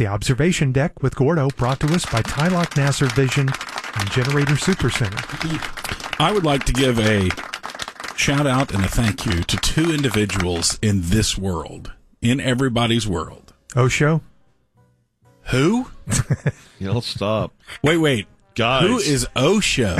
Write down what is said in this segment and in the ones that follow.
the Observation Deck with Gordo, brought to us by Tylock Nasser Vision and Generator Supercenter. I would like to give a shout out and a thank you to two individuals in this world, in everybody's world. Osho? Who? You'll stop. Wait. Guys. Who is Osho?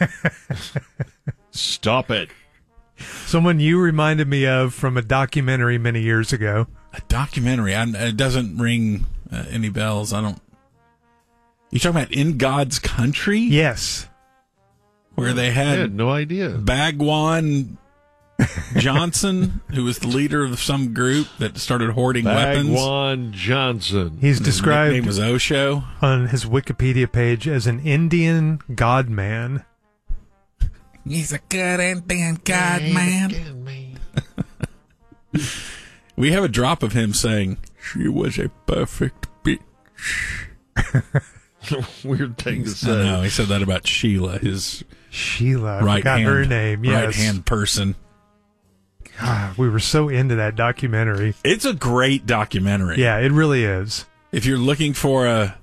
Stop it. Someone you reminded me of from a documentary many years ago. A documentary. It doesn't ring any bells. I don't. You talking about In God's Country? Yes. Where they I had had no idea. Bagwan Johnson, who was the leader of some group that started hoarding weapons. Bagwan Johnson. He's His described nickname was Osho. on his Wikipedia page as an Indian god man. He's a good Indian god man. We have a drop of him saying, "She was a perfect bitch." Weird thing to I say. know, he said that about Sheila, his Sheila, I right forgot hand, her name. Yes. right hand person. God, we were so into that documentary. It's a great documentary. Yeah, it really is. If you're looking for I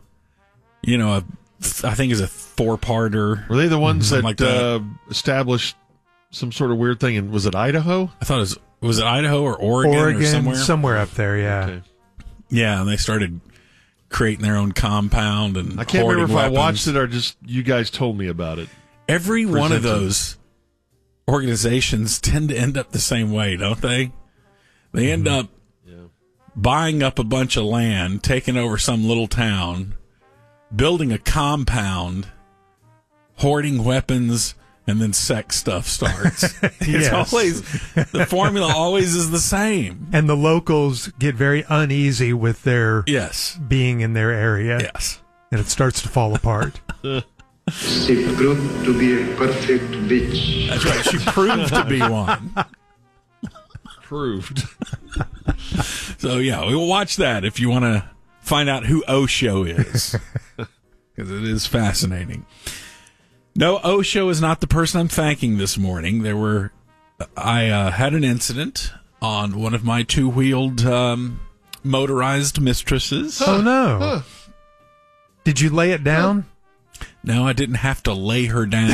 think it's a 4-parter. Were they the ones that, Like that. established some sort of weird thing? And was it Idaho? I thought was it Idaho or Oregon or somewhere? up there, yeah. Okay. Yeah, and they started creating their own compound and I can't remember if hoarding I weapons. watched it or just you guys told me about it. Every one of Presented. those organizations tend to end up the same way, don't they? They end up buying up a bunch of land, taking over some little town, building a compound, hoarding weapons, and then sex stuff starts. It's Yes. always, the formula always is the same. And the locals get very uneasy with their Yes. being in their area, Yes. and it starts to fall apart. She proved to be a perfect bitch. That's right. She proved to be one. Proved. So, yeah, we'll watch that if you want to find out who Osho is. Because it is fascinating. No, Osho is not the person I'm thanking this morning. I had an incident on one of my two-wheeled motorized mistresses. Oh, no. Did you lay it down? No, I didn't have to lay her down.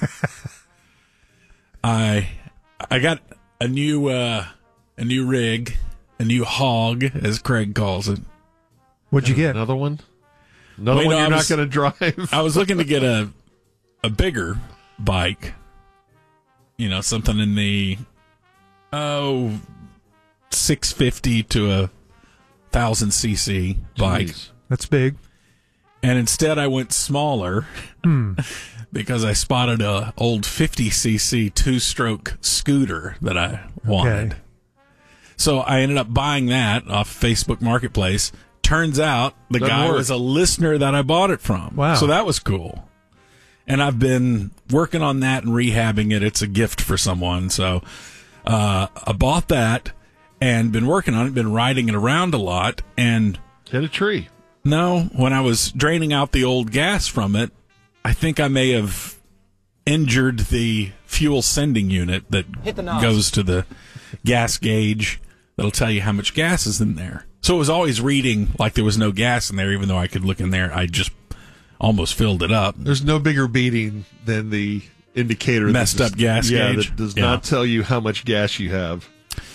I got a new rig, a new hog, as Craig calls it. What'd you get? Another one? Another Well, one no, you're I not was- going to drive? I was looking to get a bigger bike, something in the 650 to 1,000 cc bike. Jeez. That's big. And instead I went smaller because I spotted a old 50cc 2-stroke scooter that I wanted. Okay. So I ended up buying that off Facebook Marketplace. Turns out the Doesn't guy work. was a listener that I bought it from. Wow. So that was cool. And I've been working on that and rehabbing it. It's a gift for someone. So I bought that and been working on it, been riding it around a lot. And Hit a tree. no, when I was draining out the old gas from it, I think I may have injured the fuel sending unit that goes to the gas gauge that'll tell you how much gas is in there. So it was always reading like there was no gas in there, even though I could look in there. I just almost filled it up. There's no bigger beating than the indicator. Messed up gas gauge. that does Yeah. not tell you how much gas you have.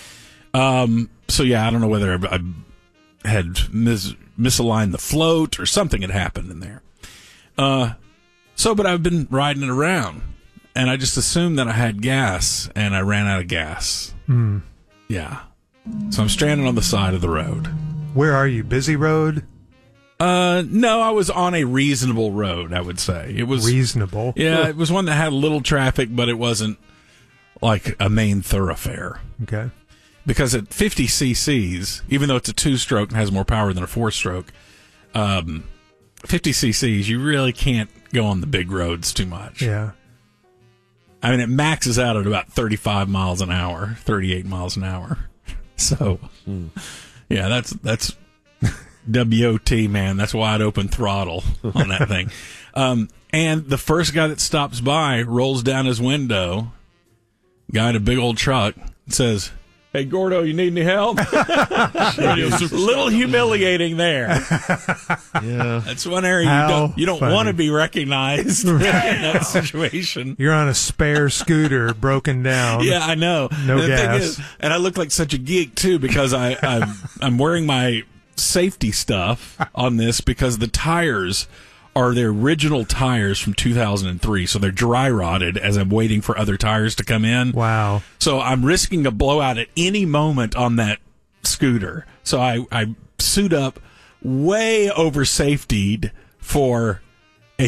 So yeah, I don't know whether I had misaligned the float or something had happened in there. But I've been riding it around, and I just assumed that I had gas, and I ran out of gas. Yeah. So I'm stranded on the side of the road. Where are you? Busy road? No, I was on a reasonable road, I would say. It was Reasonable. Yeah, it was one that had a little traffic, but it wasn't like a main thoroughfare. Okay. Because at 50 cc's, even though it's a 2-stroke and has more power than a 4-stroke, 50 cc's, you really can't go on the big roads too much. Yeah. I mean, it maxes out at about 35 miles an hour, 38 miles an hour. So, yeah, that's WOT, man. That's wide open throttle on that thing. And the first guy that stops by rolls down his window, guy in a big old truck, and says, Hey, Gordo, you need any help? Little humiliating there. Yeah. That's one area How you don't funny. want to be recognized in that situation. You're on a spare scooter, broken down. Yeah, I know. No And the thing gas. is, and I look like such a geek too because I'm wearing my safety stuff on this because the tires are the original tires from 2003, so they're dry rotted as I'm waiting for other tires to come in. Wow. So I'm risking a blowout at any moment on that scooter. So I suit up way over safetied for a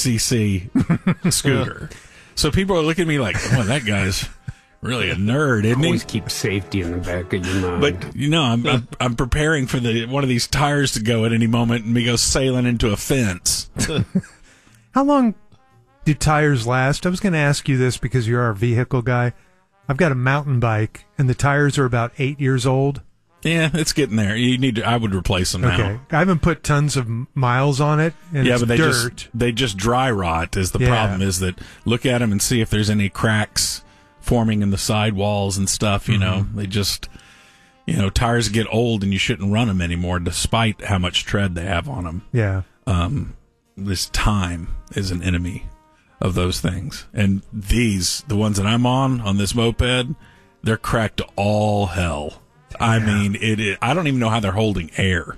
50cc scooter. So people are looking at me like, oh, that guy's really a nerd, isn't he? Always keep safety in the back of your mind. But you know, I'm preparing for one of these tires to go at any moment and me go sailing into a fence. How long do tires last? I was going to ask you this because you're our vehicle guy. I've got a mountain bike, and the tires are about 8 years old. Yeah, it's getting there. I would replace them now. Okay. I haven't put tons of miles on it, and Yeah, it's but dirt. they just dry rot. Is the Yeah. problem? Is that look at them and see if there's any cracks forming in the sidewalls and stuff. You know, they just, tires get old and you shouldn't run them anymore, despite how much tread they have on them. Yeah. This time is an enemy of those things. And the ones that I'm on this moped, they're cracked to all hell. I mean, I don't even know how they're holding air.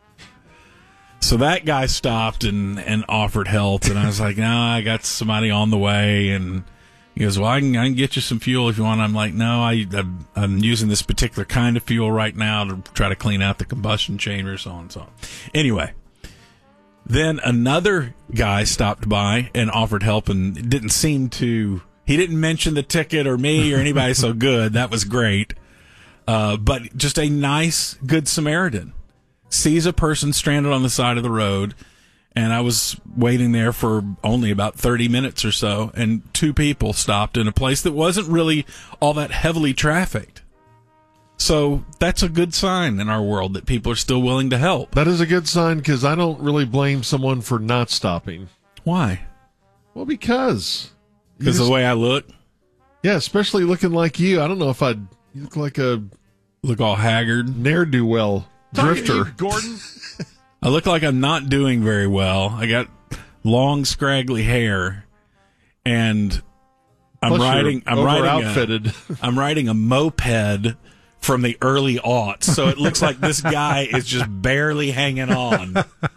So that guy stopped and offered help, and I was like, no, I got somebody on the way, and he goes, well, I can get you some fuel if you want. I'm like, no, I'm using this particular kind of fuel right now to try to clean out the combustion chamber, so on and so on. Anyway, then another guy stopped by and offered help, and he didn't mention the ticket or me or anybody, so good. That was great. But just a nice, good Samaritan sees a person stranded on the side of the road, and I was waiting there for only about 30 minutes or so, and two people stopped in a place that wasn't really all that heavily trafficked. So that's a good sign in our world that people are still willing to help. That is a good sign because I don't really blame someone for not stopping. Why? Well, because Because of the way I look? Yeah, especially looking like you. I don't know if you look like a Look all haggard. ne'er-do-well drifter. Gordon. I look like I'm not doing very well. I got long, scraggly hair, and I'm riding outfitted. I'm riding a moped from the early aughts, so it looks like this guy is just barely hanging on.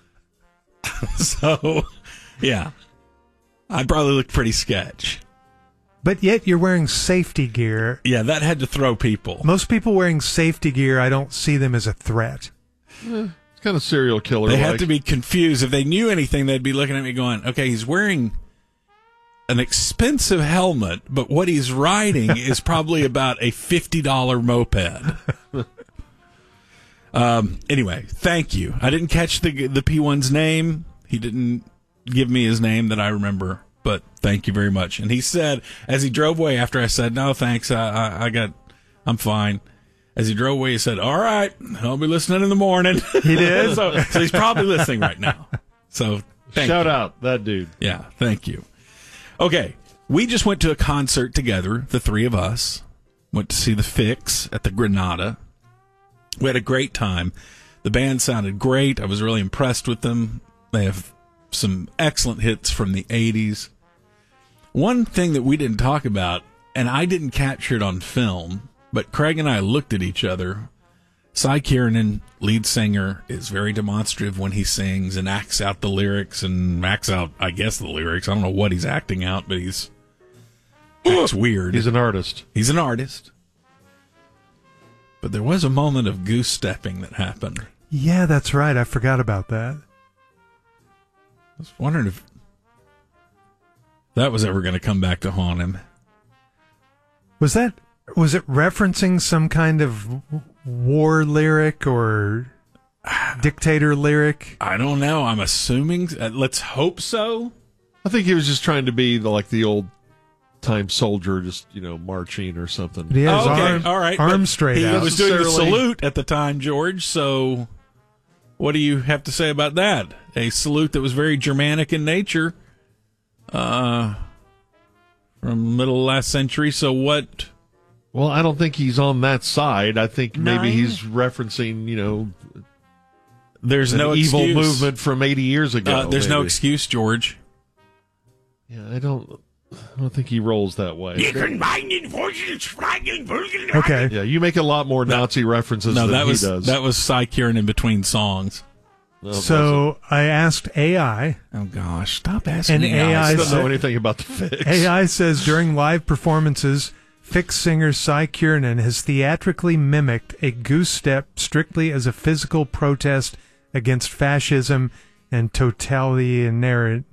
So, yeah, I probably look pretty sketch. But yet you're wearing safety gear. Yeah, that had to throw people. Most people wearing safety gear, I don't see them as a threat. It's kind of serial killer. They have to be confused. If they knew anything, they'd be looking at me going, okay, he's wearing an expensive helmet, but what he's riding is probably about a $50 moped. Anyway, thank you. I didn't catch the P1's name. He didn't give me his name that I remember, but thank you very much. And he said, as he drove away after I said, no, thanks, I'm fine. As he drove away, he said, all right, I'll be listening in the morning. He did? so he's probably listening right now. So Shout out that dude. Yeah, thank you. Okay, we just went to a concert together, the three of us. Went to see The Fix at the Granada. We had a great time. The band sounded great. I was really impressed with them. They have some excellent hits from the 80s. One thing that we didn't talk about, and I didn't capture it on film, but Craig and I looked at each other. Cy Kiernan, lead singer, is very demonstrative when he sings and acts out the lyrics and acts out, I guess, the lyrics. I don't know what he's acting out, but it's weird. He's an artist. He's an artist. But there was a moment of goose stepping that happened. Yeah, that's right. I forgot about that. I was wondering if that was ever going to come back to haunt him. Was it referencing some kind of war lyric or dictator lyric? I don't know. I'm assuming. Let's hope so. I think he was just trying to be the old time soldier, just marching or something. But he has all right. arms straight He out. was doing the Necessarily. salute at the time, George. So, what do you have to say about that? A salute that was very Germanic in nature, from middle of last century. So, what Well, I don't think he's on that side. I think maybe 9? he's referencing, There's an no evil excuse. movement from 80 years ago. There's no maybe. excuse, George. Yeah, I don't think he rolls that way. Okay. Yeah, you make a lot more Nazi references No, than that was he does. that was Cy Kieran in between songs. No, it wasn't. So I asked AI, Oh gosh, stop asking and me. AI I don't know said- anything about the fix. AI says during live performances, Fix singer Cy Kiernan has theatrically mimicked a goose step strictly as a physical protest against fascism and totalitarianism.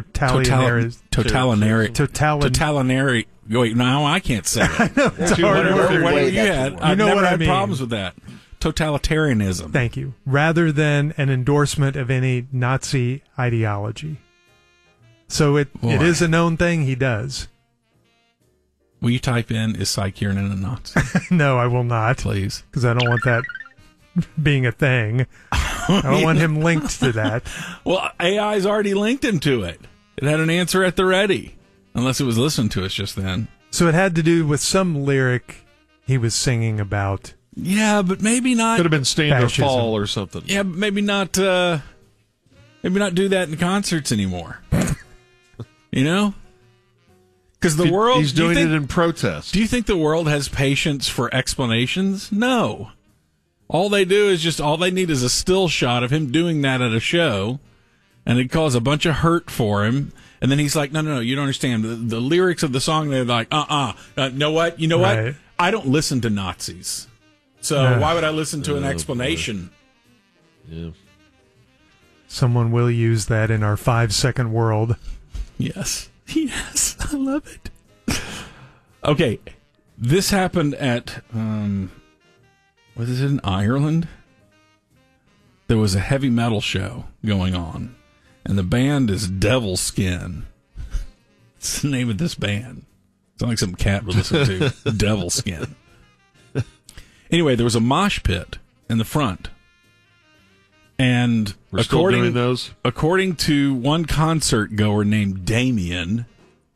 Wait, now I can't say it. It's a hard word. Whatever you had, You I've know never what I had mean. problems with that. Totalitarianism. Thank you. Rather than an endorsement of any Nazi ideology. So it Boy. is a known thing he does. Will you type in, is Cy Kieran a Nazi? No, I will not, Please. because I don't want that being a thing. I don't want him linked to that. Well, AI's already linked him to it. It had an answer at the ready. Unless it was listening to us just then. So it had to do with some lyric he was singing about. Yeah, but maybe not. Could have been Stand or Fascism. Fall or something. Yeah, but maybe not do that in concerts anymore. You know? Because the world... He's doing it in protest. Do you think the world has patience for explanations? No. All they need is a still shot of him doing that at a show, and it'd cause a bunch of hurt for him. And then he's like, no, you don't understand. The lyrics of the song, they're like, know what? You know Right. what? I don't listen to Nazis. So why would I listen to an explanation? Yeah. Someone will use that in our 5-second world. Yes. Yes. I love it. Okay. This happened at, was it in Ireland? There was a heavy metal show going on, and the band is Devil Skin. It's the name of this band. It's like some cat would listen to. Devil Skin. Anyway, there was a mosh pit in the front. And We're still doing those? according to one concert goer named Damien,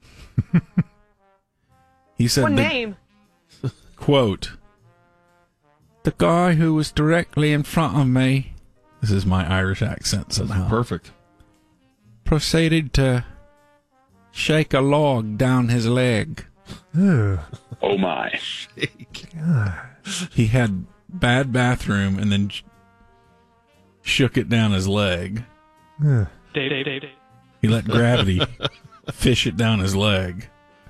he said, What name? quote, "The guy who was directly in front of me," this is my Irish accent somehow, Perfect. proceeded to shake a log down his leg. Ugh. Oh my. He had bad bathroom and then shook it down his leg. Ugh. He let gravity fish it down his leg.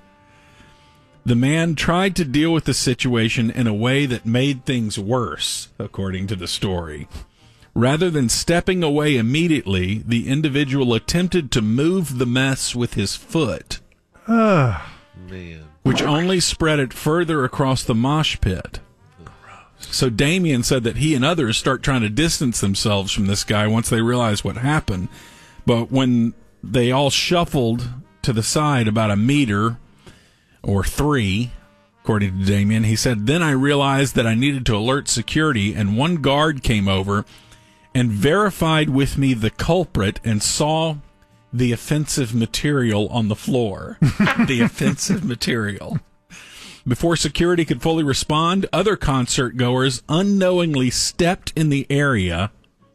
The man tried to deal with the situation in a way that made things worse, according to the story. Rather than stepping away immediately, the individual attempted to move the mess with his foot, Ugh. Man. which only spread it further across the mosh pit. So Damien said that he and others start trying to distance themselves from this guy once they realize what happened. But when they all shuffled to the side about a meter or 3, according to Damien, he said, then I realized that I needed to alert security, and one guard came over and verified with me the culprit and saw the offensive material on the floor. The offensive material. Before security could fully respond, other concert goers unknowingly stepped in the area,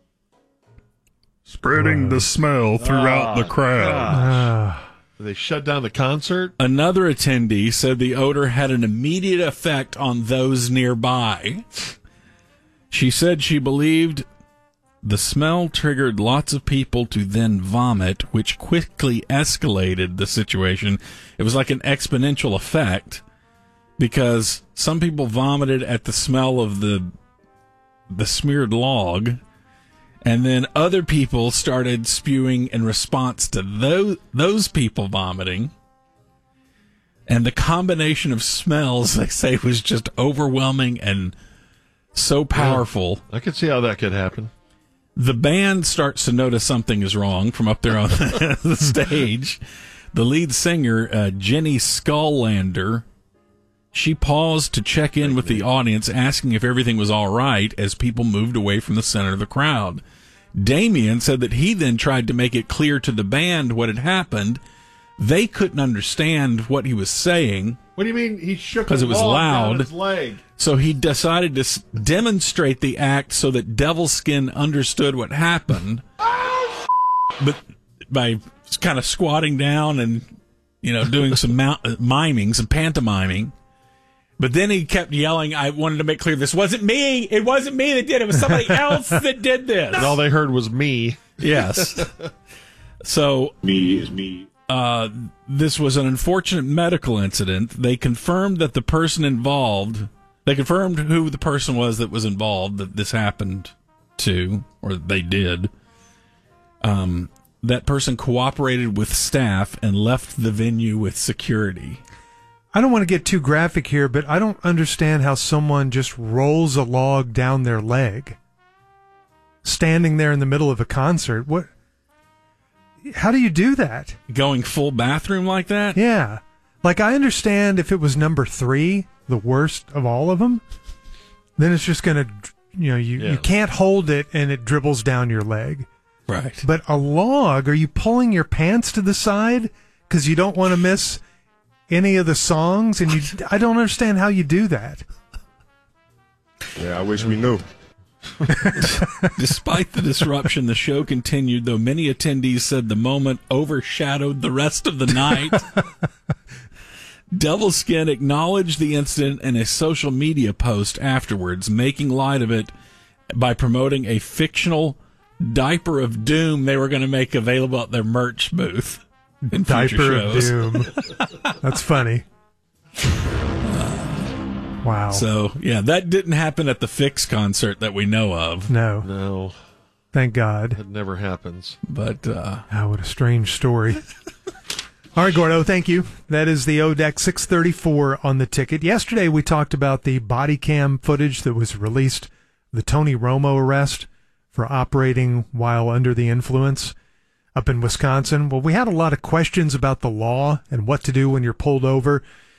spreading the smell throughout the crowd. They shut down the concert? Another attendee said the odor had an immediate effect on those nearby. She said she believed the smell triggered lots of people to then vomit, which quickly escalated the situation. It was like an exponential effect, because some people vomited at the smell of the smeared log, and then other people started spewing in response to those people vomiting. And the combination of smells, they say, was just overwhelming and so powerful. I could see how that could happen. The band starts to notice something is wrong from up there on the stage. The lead singer, Jenny Skullander, she paused to check in with the audience, asking if everything was all right as people moved away from the center of the crowd. Damien said that he then tried to make it clear to the band what had happened, They couldn't understand what he was saying. What do you mean he shook 'Cause it was loud. his leg? So he decided to demonstrate the act so that Devilskin understood what happened. But by kind of squatting down and, doing some miming, some pantomiming. But then he kept yelling, I wanted to make clear, this wasn't me. It wasn't me that did it. It was somebody else that did this. And all they heard was me. Yes. So Me is me. this was an unfortunate medical incident. They confirmed that the person involved, they confirmed who the person was that was involved, that this happened to, or they did. That person cooperated with staff and left the venue with security. I don't want to get too graphic here, but I don't understand how someone just rolls a log down their leg, standing there in the middle of a concert. What? How do you do that? Going full bathroom like that? Yeah. Like, I understand if it was number 3, the worst of all of them, then it's just going to, you can't hold it and it dribbles down your leg. Right. But a log, are you pulling your pants to the side because you don't want to miss any of the songs? And I don't understand how you do that. Yeah, I wish we knew. Despite the disruption, the show continued, though many attendees said the moment overshadowed the rest of the night. Devilskin acknowledged the incident in a social media post afterwards, making light of it by promoting a fictional diaper of doom they were going to make available at their merch booth in future Diaper of shows. doom. That's funny. Wow. So, yeah, that didn't happen at the Fix concert that we know of. No. No, Thank God. that never happens. But, Oh, what a strange story. All right, Gordo, thank you. That is the ODEC 634 on the ticket. Yesterday, we talked about the body cam footage that was released, the Tony Romo arrest for operating while under the influence up in Wisconsin. Well, we had a lot of questions about the law and what to do when you're pulled over.